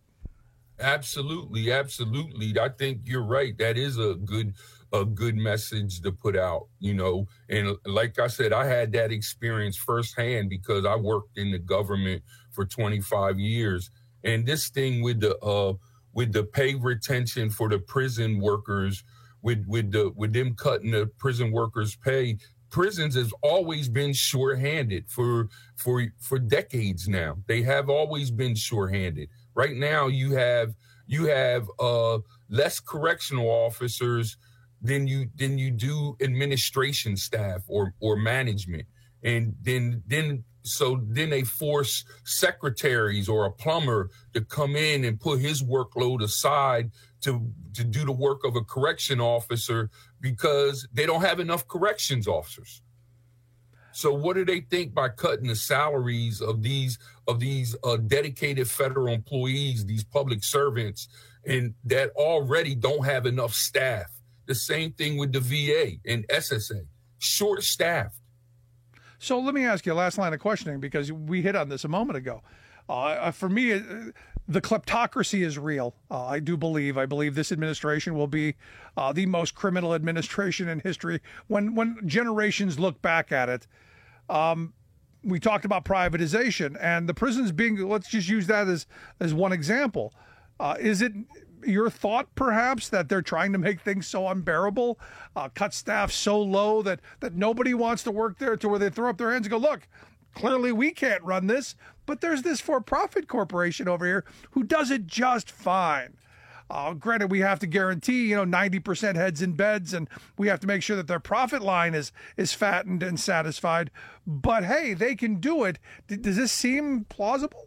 Absolutely. Absolutely. I think you're right. That is a good, a good message to put out, you know, and like I said, I had that experience firsthand because I worked in the government for twenty-five years. And this thing with the, uh, with the pay retention for the prison workers, with, with the, with them cutting the prison workers' pay, prisons has always been shorthanded for, for, for decades now. They have always been shorthanded. Right now, you have you have uh, less correctional officers than you than you do administration staff or or management, and then then so then they force secretaries or a plumber to come in and put his workload aside to to do the work of a correction officer because they don't have enough corrections officers. So what do they think by cutting the salaries of these of these uh, dedicated federal employees, these public servants, and that already don't have enough staff? The same thing with the V A and S S A, short-staffed. So let me ask you a last line of questioning because we hit on this a moment ago. Uh, for me, uh, the kleptocracy is real. Uh, I do believe. I believe this administration will be uh, the most criminal administration in history. When when generations look back at it, um, we talked about privatization and the prisons being. Let's just use that as as one example. Uh, is it your thought, perhaps, that they're trying to make things so unbearable, uh, cut staff so low that that nobody wants to work there, to where they throw up their hands and go, look, clearly we can't run this, but there's this for-profit corporation over here who does it just fine. Uh, granted, we have to guarantee, you know, ninety percent heads in beds, and we have to make sure that their profit line is is fattened and satisfied. But hey, they can do it. D- does this seem plausible?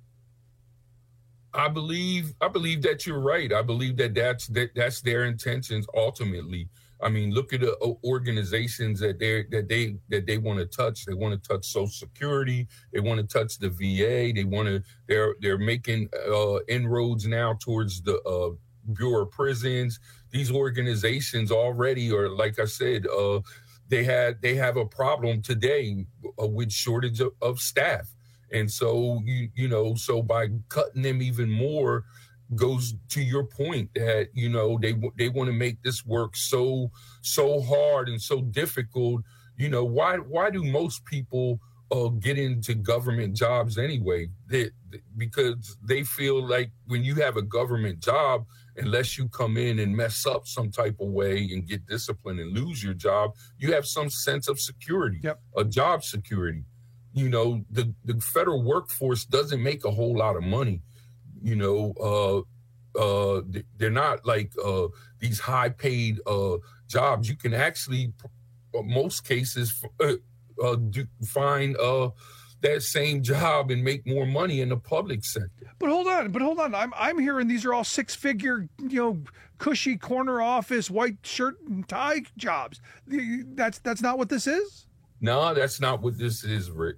I believe I believe that you're right. I believe that that's that, that's their intentions ultimately. I mean, look at the organizations that they that they that they want to touch. They want to touch Social Security. They want to touch the V A. They want to. They're they're making uh, inroads now towards the uh, Bureau of Prisons. These organizations already are, like I said, uh, they had they have a problem today uh, with shortage of, of staff. And so, you you know, so by cutting them even more, goes to your point that, you know, they they want to make this work so so hard and so difficult. You know, why why do most people uh, get into government jobs anyway? They, because they feel like when you have a government job, unless you come in and mess up some type of way and get disciplined and lose your job, you have some sense of security, yep. a job security. You know, the, the federal workforce doesn't make a whole lot of money. You know, uh, uh, they're not like uh, these high-paid uh, jobs. You can actually, in most cases, uh, uh, do, find uh, that same job and make more money in the public sector. But hold on, but hold on. I'm I'm hearing these are all six-figure, you know, cushy corner office, white shirt and tie jobs. That's that's not what this is? No, that's not what this is, Rick.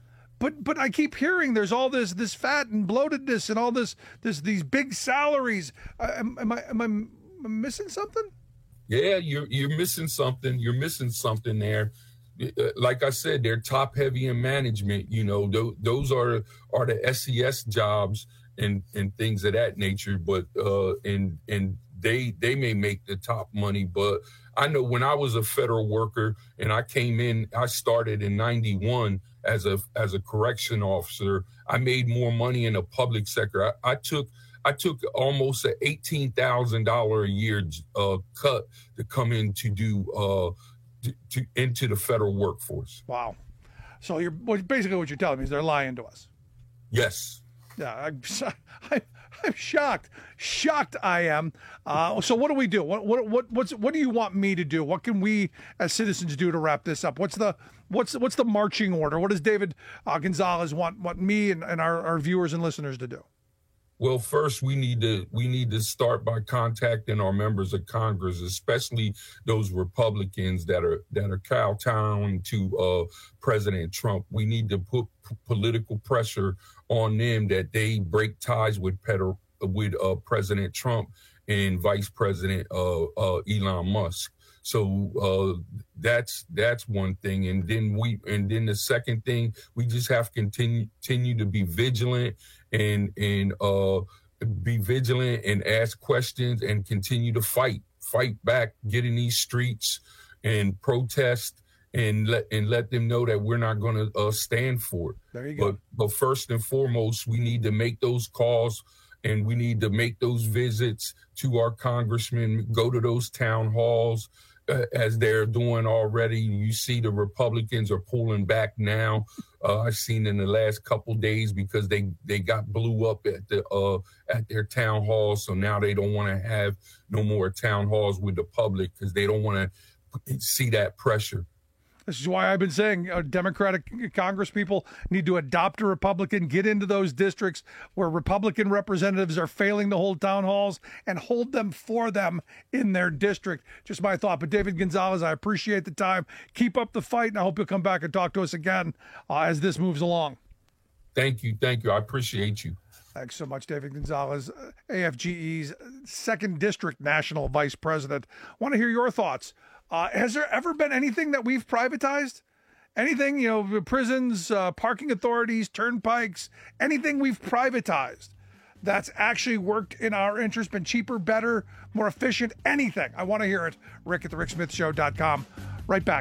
But but I keep hearing there's all this this fat and bloatedness and all this this these big salaries. Uh, am, am I am I am I missing something? Yeah, you're you're missing something. You're missing something there. Like I said, they're top heavy in management. You know, th- those are are the S E S jobs and and things of that nature. But uh, and and they they may make the top money. But I know when I was a federal worker and I came in, I started in ninety-one as a as a correction officer. I made more money in the public sector. I, I took I took almost an eighteen thousand dollar a year uh, cut to come in to do. Uh, To, to into the federal workforce. Wow. So you're well, basically what you're telling me is they're lying to us. Yes. Yeah, I'm, I'm, I'm shocked. Shocked I am. Uh, so what do we do? What what what what's what do you want me to do? What can we as citizens do to wrap this up? What's the what's what's the marching order? What does David uh, Gonzalez want want me and, and our, our viewers and listeners to do? Well, first we need to we need to start by contacting our members of Congress, especially those Republicans that are that are kowtowing to uh, President Trump. We need to put p- political pressure on them that they break ties with Peter, with uh, President Trump and Vice President uh, uh, Elon Musk. So uh, that's that's one thing, and then we and then the second thing, we just have to continue continue to be vigilant and and uh, be vigilant and ask questions and continue to fight fight back, get in these streets and protest and let and let them know that we're not going to uh, stand for it. There you go. But but first and foremost, we need to make those calls. And we need to make those visits to our congressmen, go to those town halls uh, as they're doing already. You see the Republicans are pulling back now. Uh, I've seen in the last couple days because they, they got blew up at the uh, at their town halls. So now they don't want to have no more town halls with the public because they don't want to see that pressure. This is why I've been saying uh, Democratic Congress people need to adopt a Republican, get into those districts where Republican representatives are failing to hold town halls and hold them for them in their district. Just my thought. But David Gonzalez, I appreciate the time. Keep up the fight, and I hope you'll come back and talk to us again uh, as this moves along. Thank you. Thank you. I appreciate you. Thanks so much, David Gonzalez, A F G E's second District National Vice President. Want to hear your thoughts. Uh, has there ever been anything that we've privatized? Anything, you know, prisons, uh, parking authorities, turnpikes, anything we've privatized that's actually worked in our interest, been cheaper, better, more efficient, anything? I want to hear it. Rick at the rick smith show dot com. Right back.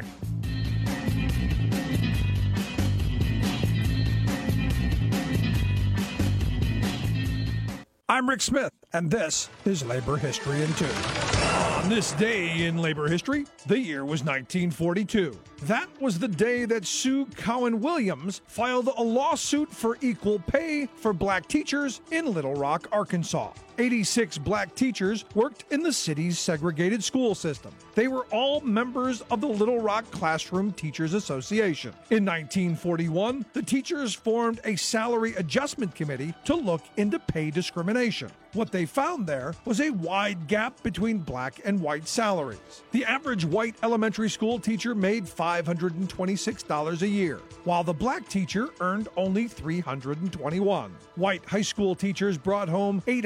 I'm Rick Smith, and this is Labor History in Two. On this day in labor history, the year was nineteen forty-two. That was the day that Sue Cowan Williams filed a lawsuit for equal pay for black teachers in Little Rock, Arkansas. eighty-six black teachers worked in the city's segregated school system. They were all members of the Little Rock Classroom Teachers Association. In nineteen forty-one, the teachers formed a salary adjustment committee to look into pay discrimination. What they found there was a wide gap between black and white salaries. The average white elementary school teacher made five hundred twenty-six dollars a year, while the black teacher earned only three hundred twenty-one dollars. White high school teachers brought home eight hundred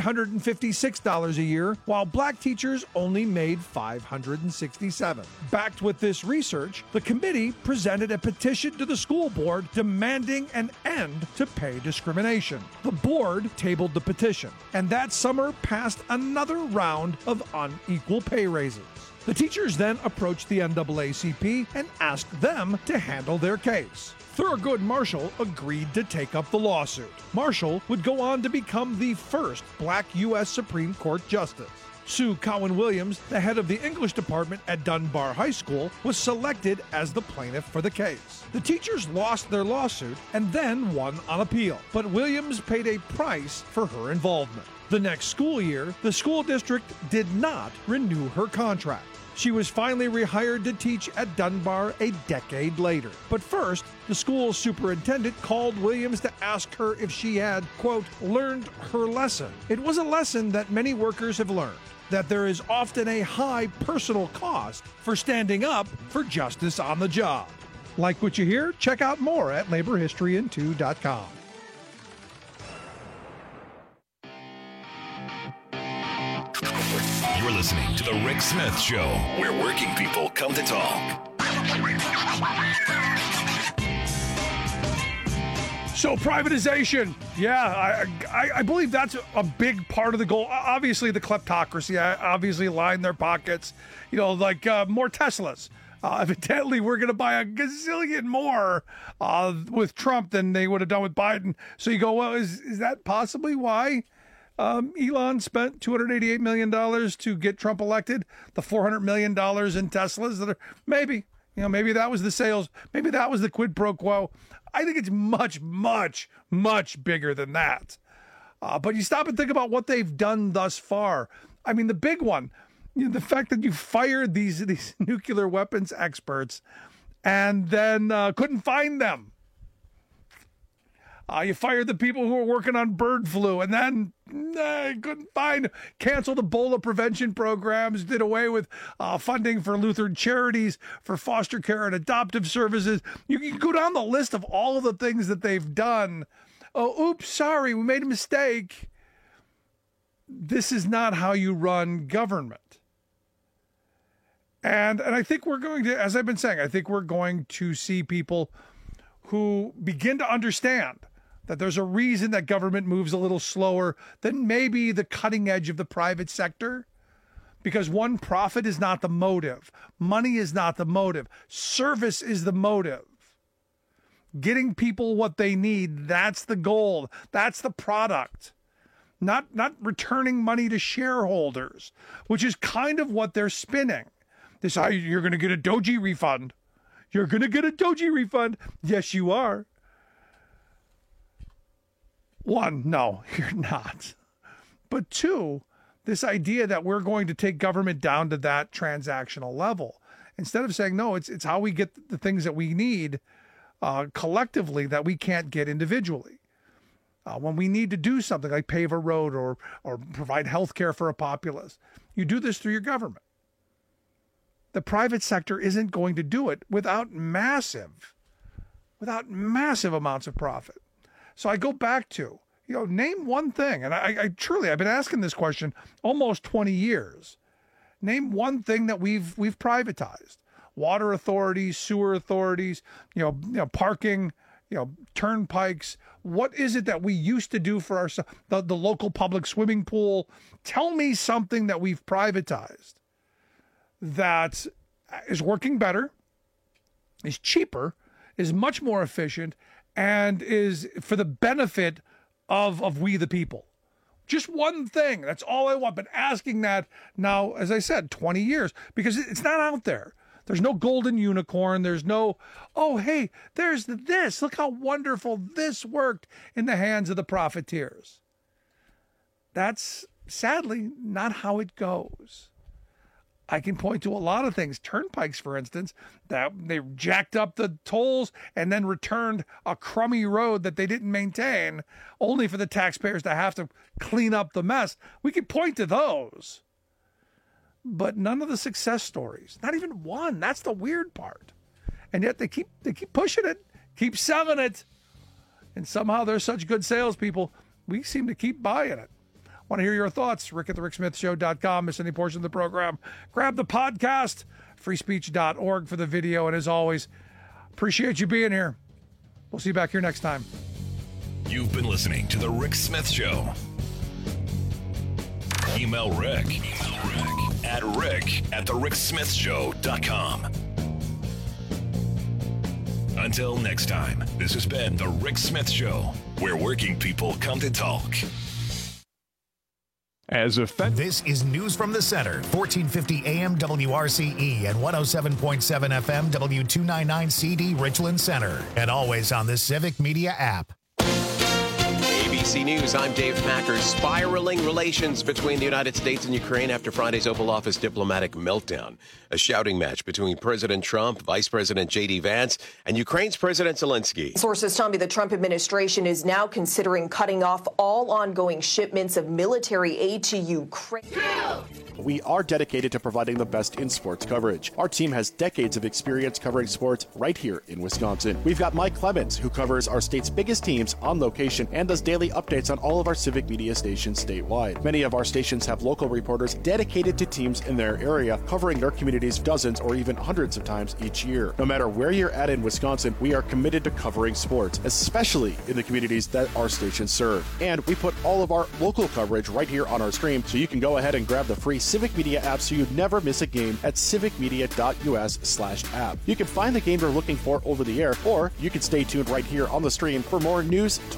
fifty-six dollars a year, while black teachers only made five hundred sixty-seven dollars. Backed with this research, the committee presented a petition to the school board demanding an end to pay discrimination. The board tabled the petition, and that summer passed another round of unequal pay raises. The teachers then approached the N double A C P and asked them to handle their case. Thurgood Marshall agreed to take up the lawsuit. Marshall would go on to become the first black U S Supreme Court justice. Sue Cowan Williams, the head of the English department at Dunbar High School, was selected as the plaintiff for the case. The teachers lost their lawsuit and then won on appeal, but Williams paid a price for her involvement. The next school year, the school district did not renew her contract. She was finally rehired to teach at Dunbar a decade later. But first, the school superintendent called Williams to ask her if she had, quote, learned her lesson. It was a lesson that many workers have learned, that there is often a high personal cost for standing up for justice on the job. Like what you hear? Check out more at labor history in two dot com. You're listening to The Rick Smith Show, where working people come to talk. So privatization, yeah, I, I, I believe that's a big part of the goal. Obviously, the kleptocracy, obviously line their pockets, you know, like uh, more Teslas. Uh, evidently, we're going to buy a gazillion more uh, with Trump than they would have done with Biden. So you go, well, is, is that possibly why Um, Elon spent two hundred eighty-eight million dollars to get Trump elected? The four hundred million dollars in Teslas that are maybe, you know, maybe that was the sales. Maybe that was the quid pro quo. I think it's much, much, much bigger than that. Uh, but you stop and think about what they've done thus far. I mean, the big one, you know, the fact that you fired these, these nuclear weapons experts and then uh, couldn't find them. Uh, you fired the people who were working on bird flu and then uh, couldn't find, canceled Ebola prevention programs, did away with uh, funding for Lutheran charities, for foster care and adoptive services. You can go down the list of all of the things that they've done. Oh, oops, sorry, we made a mistake. This is not how you run government. And, and I think we're going to, as I've been saying, I think we're going to see people who begin to understand that there's a reason that government moves a little slower than maybe the cutting edge of the private sector. Because one, profit is not the motive. Money is not the motive. Service is the motive. Getting people what they need, that's the goal. That's the product. Not, not returning money to shareholders, which is kind of what they're spinning. This, you're going to get a Doji refund. You're going to get a Doji refund. Yes, you are. One, no, you're not. But two, this idea that we're going to take government down to that transactional level. Instead of saying, no, it's it's how we get the things that we need uh, collectively that we can't get individually. Uh, when we need to do something like pave a road or, or provide health care for a populace, you do this through your government. The private sector isn't going to do it without massive, without massive amounts of profit. So I go back to, you know, name one thing. And I, I truly, I've been asking this question almost twenty years. Name one thing that we've, we've privatized. Water authorities, sewer authorities, you know, you know, parking, you know, turnpikes. What is it that we used to do for ourselves? The, the local public swimming pool. Tell me something that we've privatized that is working better, is cheaper, is much more efficient, and is for the benefit of, of we the people. Just one thing. That's all I want. Been asking that now, as I said, twenty years, because it's not out there. There's no golden unicorn. There's no, oh, hey, there's this. Look how wonderful this worked in the hands of the profiteers. That's sadly not how it goes. I can point to a lot of things. Turnpikes, for instance, that they jacked up the tolls and then returned a crummy road that they didn't maintain, only for the taxpayers to have to clean up the mess. We could point to those, but none of the success stories, not even one. That's the weird part. And yet they keep they keep pushing it, keep selling it, and somehow they're such good salespeople. We seem to keep buying it. Want to hear your thoughts? Rick at the rick smith show dot com. Miss any portion of the program, grab the podcast, free speech dot org for the video. And as always, appreciate you being here. We'll see you back here next time. You've been listening to The Rick Smith Show. Email Rick, Email Rick at rick at the rick smith show dot com. Until next time, this has been The Rick Smith Show, where working people come to talk. As a fe- this is News from the Center, fourteen fifty A M W R C E and one oh seven point seven F M W two ninety-nine C D Richland Center, and always on the Civic Media app. A B C News, I'm Dave Packer. Spiraling relations between the United States and Ukraine after Friday's Oval Office diplomatic meltdown. A shouting match between President Trump, Vice President J D Vance, and Ukraine's President Zelensky. Sources tell me the Trump administration is now considering cutting off all ongoing shipments of military aid to Ukraine. We are dedicated to providing the best in sports coverage. Our team has decades of experience covering sports right here in Wisconsin. We've got Mike Clemens, who covers our state's biggest teams on location and does daily updates on all of our Civic Media stations statewide. Many of our stations have local reporters dedicated to teams in their area, covering their communities dozens or even hundreds of times each year. No matter where you're at in Wisconsin, we are committed to covering sports, especially in the communities that our stations serve. And we put all of our local coverage right here on our stream, so you can go ahead and grab the free Civic Media app so you never miss a game at civic media dot u s slash app. You can find the game you're looking for over the air, or you can stay tuned right here on the stream for more news,